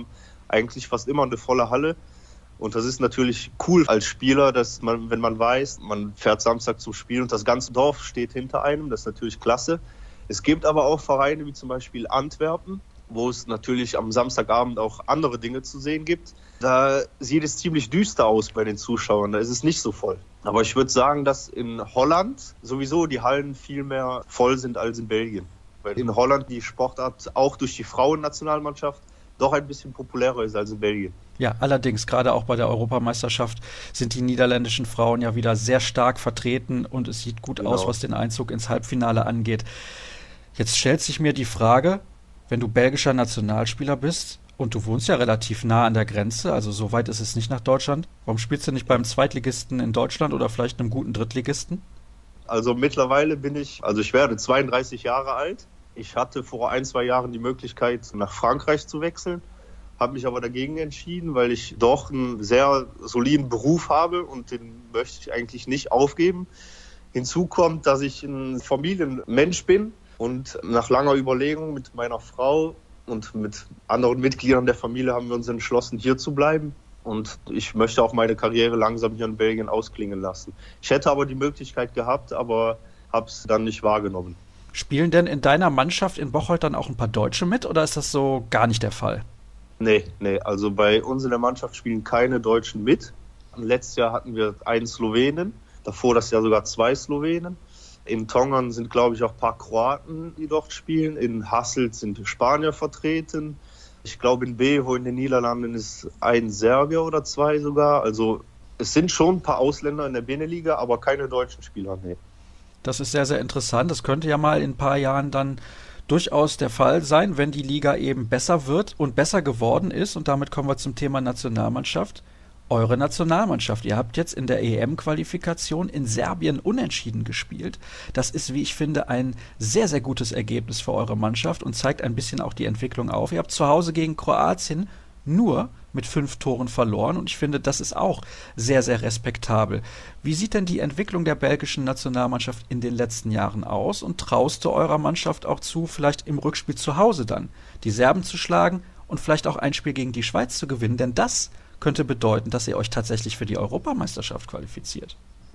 eigentlich fast immer eine volle Halle. Und das ist natürlich cool als Spieler, dass man, wenn man weiß, man fährt Samstag zum Spiel und das ganze Dorf steht hinter einem, das ist natürlich klasse. Es gibt aber auch Vereine wie zum Beispiel Antwerpen, wo es natürlich am Samstagabend auch andere Dinge zu sehen gibt. Da sieht es ziemlich düster aus bei den Zuschauern, da ist es nicht so voll. Aber ich würde sagen, dass in Holland sowieso die Hallen viel mehr voll sind als in Belgien. Weil in Holland die Sportart auch durch die Frauennationalmannschaft doch ein bisschen populärer ist als in Belgien. Ja, allerdings, gerade auch bei der Europameisterschaft sind die niederländischen Frauen ja wieder sehr stark vertreten und es sieht gut aus, was den Einzug ins Halbfinale angeht. Jetzt stellt sich mir die Frage, wenn du belgischer Nationalspieler bist und du wohnst ja relativ nah an der Grenze, also so weit ist es nicht nach Deutschland, warum spielst du nicht beim Zweitligisten in Deutschland oder vielleicht einem guten Drittligisten? Also mittlerweile ich werde 32 Jahre alt. Ich hatte vor 1-2 Jahren die Möglichkeit, nach Frankreich zu wechseln, habe mich aber dagegen entschieden, weil ich doch einen sehr soliden Beruf habe und den möchte ich eigentlich nicht aufgeben. Hinzu kommt, dass ich ein Familienmensch bin und nach langer Überlegung mit meiner Frau und mit anderen Mitgliedern der Familie haben wir uns entschlossen, hier zu bleiben. Und ich möchte auch meine Karriere langsam hier in Belgien ausklingen lassen. Ich hätte aber die Möglichkeit gehabt, aber habe es dann nicht wahrgenommen. Spielen denn in deiner Mannschaft in Bocholt dann auch ein paar Deutsche mit oder ist das so gar nicht der Fall? Nee, also bei uns in der Mannschaft spielen keine Deutschen mit. Letztes Jahr hatten wir einen Slowenen, davor das Jahr sogar 2 Slowenen. In Tongern sind, glaube ich, auch ein paar Kroaten, die dort spielen. In Hasselt sind Spanier vertreten. Ich glaube, in Beho in den Niederlanden ist ein Serbier oder 2 sogar. Also es sind schon ein paar Ausländer in der Beneliga, aber keine deutschen Spieler, nee. Das ist sehr, sehr interessant. Das könnte ja mal in ein paar Jahren dann durchaus der Fall sein, wenn die Liga eben besser wird und besser geworden ist. Und damit kommen wir zum Thema Nationalmannschaft. Eure Nationalmannschaft. Ihr habt jetzt in der EM-Qualifikation in Serbien unentschieden gespielt. Das ist, wie ich finde, ein sehr, sehr gutes Ergebnis für eure Mannschaft und zeigt ein bisschen auch die Entwicklung auf. Ihr habt zu Hause gegen Kroatien nur mit 5 Toren verloren und ich finde, das ist auch sehr, sehr respektabel. Wie sieht denn die Entwicklung der belgischen Nationalmannschaft in den letzten Jahren aus und traust du eurer Mannschaft auch zu, vielleicht im Rückspiel zu Hause dann die Serben zu schlagen und vielleicht auch ein Spiel gegen die Schweiz zu gewinnen? Denn das könnte bedeuten, dass ihr euch tatsächlich für die Europameisterschaft qualifiziert.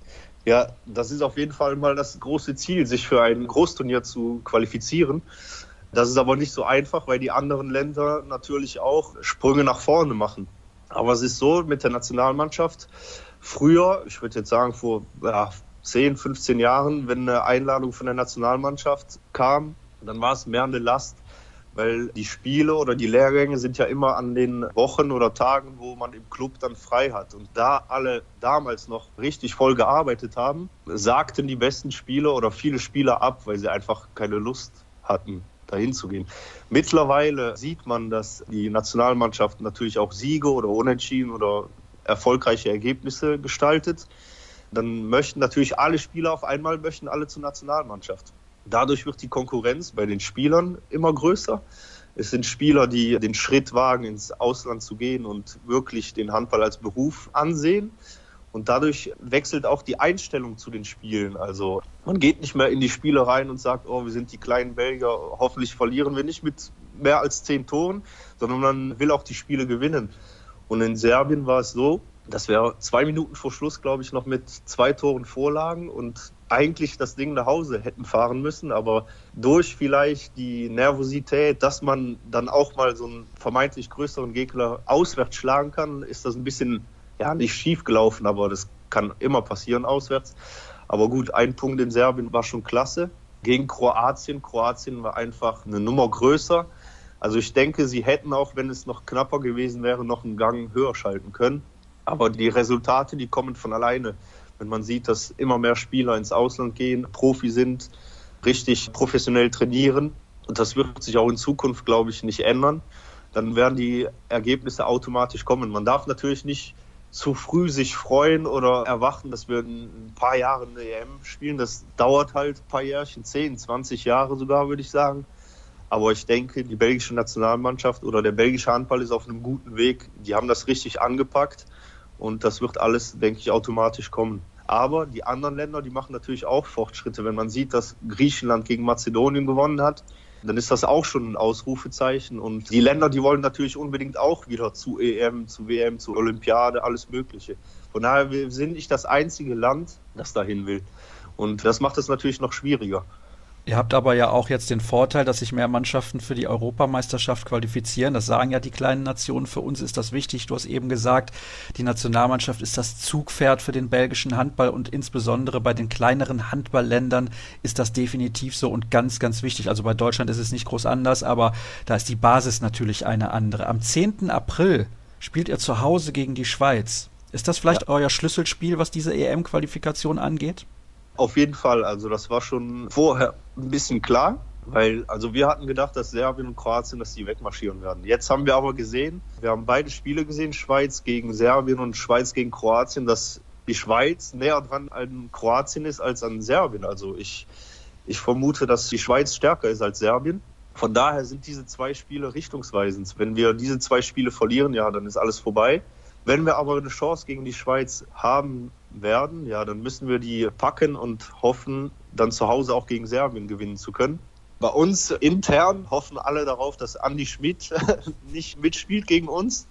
Ja, das ist auf jeden Fall mal das große Ziel, sich für ein Großturnier zu qualifizieren. Das ist aber nicht so einfach, weil die anderen Länder natürlich auch Sprünge nach vorne machen. Aber es ist so mit der Nationalmannschaft. Früher, ich würde jetzt sagen vor 10, 15 Jahren, wenn eine Einladung von der Nationalmannschaft kam, dann war es mehr eine Last, weil die Spiele oder die Lehrgänge sind ja immer an den Wochen oder Tagen, wo man im Club dann frei hat. Und da alle damals noch richtig voll gearbeitet haben, sagten die besten Spieler oder viele Spieler ab, weil sie einfach keine Lust hatten, dahin zu gehen. Mittlerweile sieht man, dass die Nationalmannschaft natürlich auch Siege oder Unentschieden oder erfolgreiche Ergebnisse gestaltet. Dann möchten natürlich alle Spieler auf einmal alle zur Nationalmannschaft. Dadurch wird die Konkurrenz bei den Spielern immer größer. Es sind Spieler, die den Schritt wagen, ins Ausland zu gehen und wirklich den Handball als Beruf ansehen. Und dadurch wechselt auch die Einstellung zu den Spielen. Also man geht nicht mehr in die Spiele rein und sagt, wir sind die kleinen Belgier, hoffentlich verlieren wir nicht mit mehr als 10 Toren, sondern man will auch die Spiele gewinnen. Und in Serbien war es so, dass wir 2 Minuten vor Schluss, glaube ich, noch mit 2 Toren vorlagen und eigentlich das Ding nach Hause hätten fahren müssen, aber durch vielleicht die Nervosität, dass man dann auch mal so einen vermeintlich größeren Gegner auswärts schlagen kann, ist das ein bisschen, nicht schief gelaufen, aber das kann immer passieren auswärts. Aber gut, ein Punkt in Serbien war schon klasse. Gegen Kroatien war einfach eine Nummer größer. Also ich denke, sie hätten auch, wenn es noch knapper gewesen wäre, noch einen Gang höher schalten können. Aber die Resultate, die kommen von alleine. Wenn man sieht, dass immer mehr Spieler ins Ausland gehen, Profi sind, richtig professionell trainieren, und das wird sich auch in Zukunft, glaube ich, nicht ändern, dann werden die Ergebnisse automatisch kommen. Man darf natürlich nicht zu früh sich freuen oder erwarten, dass wir in ein paar Jahren eine EM spielen. Das dauert halt ein paar Jährchen, 10, 20 Jahre sogar, würde ich sagen. Aber ich denke, die belgische Nationalmannschaft oder der belgische Handball ist auf einem guten Weg. Die haben das richtig angepackt. Und das wird alles, denke ich, automatisch kommen. Aber die anderen Länder, die machen natürlich auch Fortschritte. Wenn man sieht, dass Griechenland gegen Mazedonien gewonnen hat, dann ist das auch schon ein Ausrufezeichen. Und die Länder, die wollen natürlich unbedingt auch wieder zu EM, zu WM, zu Olympiade, alles Mögliche. Von daher, wir sind nicht das einzige Land, das dahin will. Und das macht es natürlich noch schwieriger. Ihr habt aber ja auch jetzt den Vorteil, dass sich mehr Mannschaften für die Europameisterschaft qualifizieren. Das sagen ja die kleinen Nationen. Für uns ist das wichtig. Du hast eben gesagt, die Nationalmannschaft ist das Zugpferd für den belgischen Handball und insbesondere bei den kleineren Handballländern ist das definitiv so und ganz, ganz wichtig. Also bei Deutschland ist es nicht groß anders, aber da ist die Basis natürlich eine andere. Am 10. April spielt ihr zu Hause gegen die Schweiz. Ist das vielleicht euer Schlüsselspiel, was diese EM-Qualifikation angeht? Auf jeden Fall, also das war schon vorher ein bisschen klar, weil also wir hatten gedacht, dass Serbien und Kroatien, dass die wegmarschieren werden. Jetzt haben wir aber gesehen, wir haben beide Spiele gesehen, Schweiz gegen Serbien und Schweiz gegen Kroatien, dass die Schweiz näher dran an Kroatien ist als an Serbien. Also ich vermute, dass die Schweiz stärker ist als Serbien. Von daher sind diese 2 Spiele richtungsweisend. Wenn wir diese 2 Spiele verlieren, ja, dann ist alles vorbei. Wenn wir aber eine Chance gegen die Schweiz haben werden, ja, dann müssen wir die packen und hoffen, dann zu Hause auch gegen Serbien gewinnen zu können. Bei uns intern hoffen alle darauf, dass Andi Schmid nicht mitspielt gegen uns.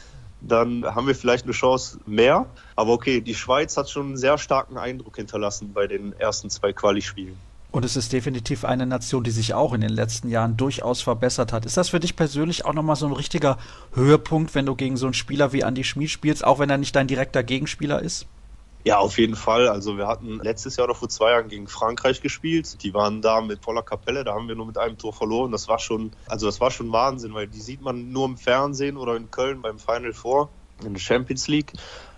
Dann haben wir vielleicht eine Chance mehr. Aber okay, die Schweiz hat schon einen sehr starken Eindruck hinterlassen bei den ersten 2 Quali-Spielen. Und es ist definitiv eine Nation, die sich auch in den letzten Jahren durchaus verbessert hat. Ist das für dich persönlich auch nochmal so ein richtiger Höhepunkt, wenn du gegen so einen Spieler wie Andi Schmid spielst, auch wenn er nicht dein direkter Gegenspieler ist? Ja, auf jeden Fall. Also wir hatten letztes Jahr oder vor 2 Jahren gegen Frankreich gespielt. Die waren da mit voller Kapelle, da haben wir nur mit einem Tor verloren. Das war schon Wahnsinn, weil die sieht man nur im Fernsehen oder in Köln beim Final Four in der Champions League.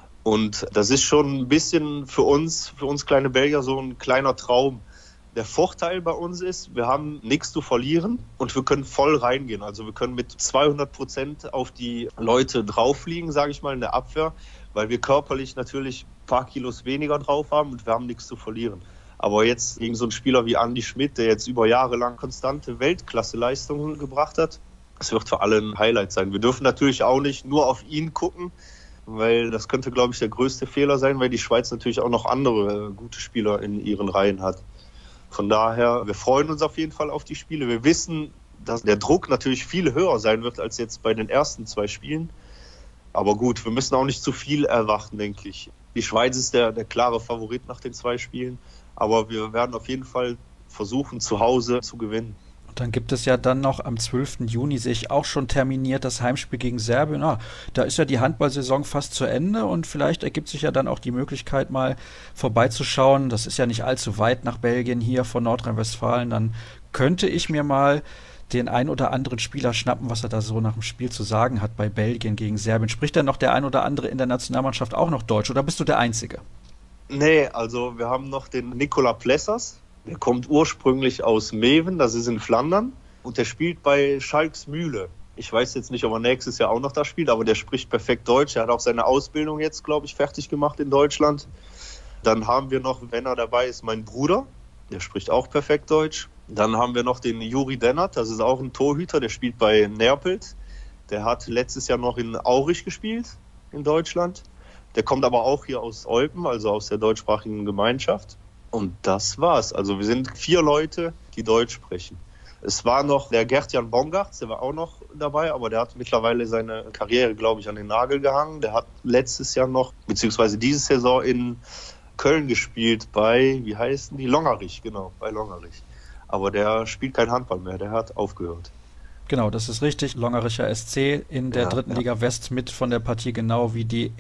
Und das ist schon ein bisschen für uns kleine Belgier so ein kleiner Traum. Der Vorteil bei uns ist, wir haben nichts zu verlieren und wir können voll reingehen. Also wir können mit 200% auf die Leute drauffliegen, sage ich mal, in der Abwehr, weil wir körperlich natürlich ein paar Kilos weniger drauf haben und wir haben nichts zu verlieren. Aber jetzt gegen so einen Spieler wie Andi Schmid, der jetzt über Jahre lang konstante Weltklasse-Leistungen gebracht hat, das wird für alle ein Highlight sein. Wir dürfen natürlich auch nicht nur auf ihn gucken, weil das könnte, glaube ich, der größte Fehler sein, weil die Schweiz natürlich auch noch andere gute Spieler in ihren Reihen hat. Von daher, wir freuen uns auf jeden Fall auf die Spiele. Wir wissen, dass der Druck natürlich viel höher sein wird als jetzt bei den ersten 2 Spielen. Aber gut, wir müssen auch nicht zu viel erwarten, denke ich. Die Schweiz ist der klare Favorit nach den 2 Spielen. Aber wir werden auf jeden Fall versuchen, zu Hause zu gewinnen. Und dann gibt es ja dann noch am 12. Juni, sehe ich auch schon terminiert, das Heimspiel gegen Serbien. Da ist ja die Handballsaison fast zu Ende und vielleicht ergibt sich ja dann auch die Möglichkeit, mal vorbeizuschauen. Das ist ja nicht allzu weit nach Belgien hier von Nordrhein-Westfalen. Dann könnte ich mir mal den ein oder anderen Spieler schnappen, was er da so nach dem Spiel zu sagen hat bei Belgien gegen Serbien. Spricht denn noch der ein oder andere in der Nationalmannschaft auch noch Deutsch oder bist du der Einzige? Nee, also wir haben noch den Nicolas Plessers. Der kommt ursprünglich aus Meven, das ist in Flandern, und der spielt bei Schalks Mühle. Ich weiß jetzt nicht, ob er nächstes Jahr auch noch da spielt, aber der spricht perfekt Deutsch. Er hat auch seine Ausbildung jetzt, glaube ich, fertig gemacht in Deutschland. Dann haben wir noch, wenn er dabei ist, mein Bruder, der spricht auch perfekt Deutsch. Dann haben wir noch den Juri Dennert, das ist auch ein Torhüter, der spielt bei Neapels. Der hat letztes Jahr noch in Aurich gespielt, in Deutschland. Der kommt aber auch hier aus Eupen, also aus der deutschsprachigen Gemeinschaft. Und das war's. Also wir sind 4 Leute, die Deutsch sprechen. Es war noch der Gert-Jan Bongartz, der war auch noch dabei, aber der hat mittlerweile seine Karriere, glaube ich, an den Nagel gehangen. Der hat letztes Jahr noch, beziehungsweise diese Saison in Köln gespielt bei, wie heißen die? Longerich, genau, bei Longerich. Aber der spielt kein Handball mehr, der hat aufgehört. Genau, das ist richtig. Longericher SC in der 3. Liga West mit von der Partie, genau wie die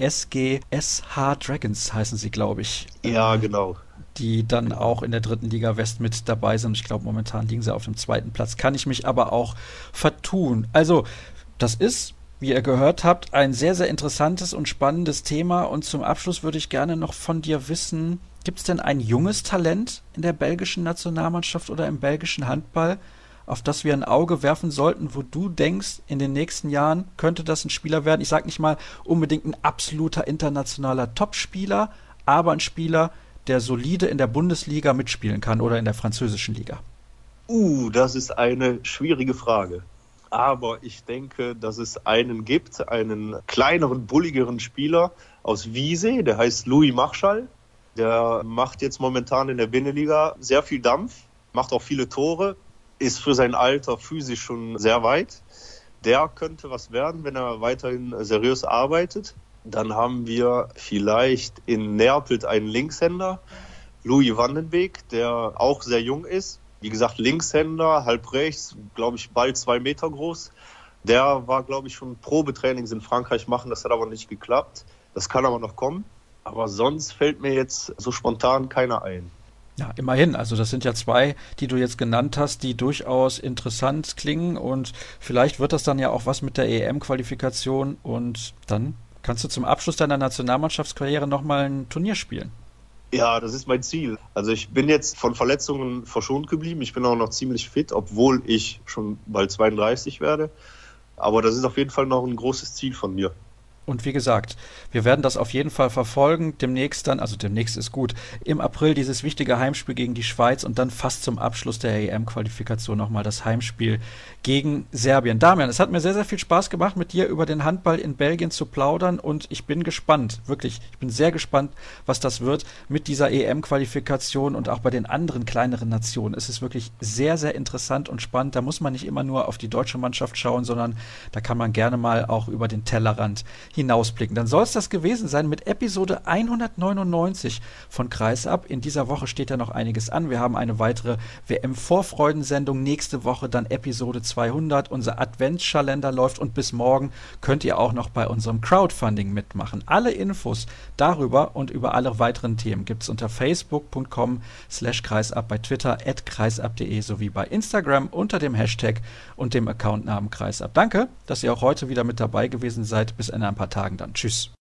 SGSH Dragons heißen sie, glaube ich. Ja, genau. Die dann auch in der 3. Liga West mit dabei sind. Ich glaube, momentan liegen sie auf dem 2. Platz. Kann ich mich aber auch vertun. Also, das ist, wie ihr gehört habt, ein sehr, sehr interessantes und spannendes Thema. Und zum Abschluss würde ich gerne noch von dir wissen, gibt es denn ein junges Talent in der belgischen Nationalmannschaft oder im belgischen Handball, auf das wir ein Auge werfen sollten, wo du denkst, in den nächsten Jahren könnte das ein Spieler werden? Ich sage nicht mal unbedingt ein absoluter internationaler Topspieler, aber ein Spieler, der solide in der Bundesliga mitspielen kann oder in der französischen Liga? Das ist eine schwierige Frage. Aber ich denke, dass es einen gibt, einen kleineren, bulligeren Spieler aus Wiesee, der heißt Louis Marschall. Der macht jetzt momentan in der Binnenliga sehr viel Dampf, macht auch viele Tore. ist für sein Alter physisch schon sehr weit. Der könnte was werden, wenn er weiterhin seriös arbeitet. Dann haben wir vielleicht in Neapel einen Linkshänder, Louis van den Beek, der auch sehr jung ist. Wie gesagt, Linkshänder, halb rechts, glaube ich, bald 2 Meter groß. Der war, glaube ich, schon Probetrainings in Frankreich machen, das hat aber nicht geklappt. Das kann aber noch kommen. Aber sonst fällt mir jetzt so spontan keiner ein. Ja, immerhin. Also das sind ja 2, die du jetzt genannt hast, die durchaus interessant klingen und vielleicht wird das dann ja auch was mit der EM-Qualifikation und dann kannst du zum Abschluss deiner Nationalmannschaftskarriere nochmal ein Turnier spielen. Ja, das ist mein Ziel. Also ich bin jetzt von Verletzungen verschont geblieben. Ich bin auch noch ziemlich fit, obwohl ich schon bald 32 werde. Aber das ist auf jeden Fall noch ein großes Ziel von mir. Und wie gesagt, wir werden das auf jeden Fall verfolgen. Demnächst ist gut, im April dieses wichtige Heimspiel gegen die Schweiz und dann fast zum Abschluss der EM-Qualifikation nochmal das Heimspiel gegen Serbien. Damian, es hat mir sehr, sehr viel Spaß gemacht, mit dir über den Handball in Belgien zu plaudern und ich bin gespannt, wirklich, ich bin sehr gespannt, was das wird mit dieser EM-Qualifikation und auch bei den anderen kleineren Nationen. Es ist wirklich sehr, sehr interessant und spannend. Da muss man nicht immer nur auf die deutsche Mannschaft schauen, sondern da kann man gerne mal auch über den Tellerrand hinausblicken. Dann soll es das gewesen sein mit Episode 199 von Kreisab. In dieser Woche steht ja noch einiges an. Wir haben eine weitere WM-Vorfreudensendung. Nächste Woche dann Episode 200. Unser Adventskalender läuft und bis morgen könnt ihr auch noch bei unserem Crowdfunding mitmachen. Alle Infos darüber und über alle weiteren Themen gibt es unter facebook.com/kreisab, bei Twitter @kreisab.de sowie bei Instagram unter dem Hashtag und dem Accountnamen Kreisab. Danke, dass ihr auch heute wieder mit dabei gewesen seid. Bis in ein paar Tagen dann. Tschüss.